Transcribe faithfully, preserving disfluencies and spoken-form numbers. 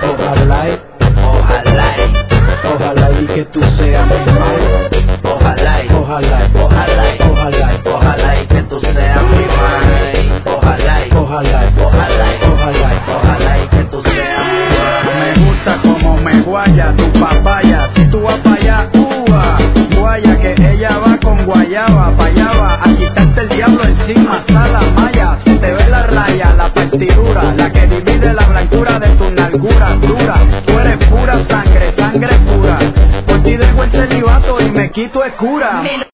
Ojalá y, ojalá y, ojalá y que tú seas mi madre. ojalá y, Ojalá y, ojalá y, ojalá y, ojalá y que tú seas mi madre. Ojalá y, ojalá y, ojalá y, ojalá y, ojalá y que tú seas mi madre. Me gusta como me guaya tu papaya. Si tú vas para allá, uva, guaya que ella va con guayaba, pa' allá va a quitarte el diablo encima, sala maya. Se te ve la raya, la partidura, la que divide la blancura de tu nalgura dura. Tú eres pura sangre, sangre pura. Por ti dejo el celibato y me quito el cura.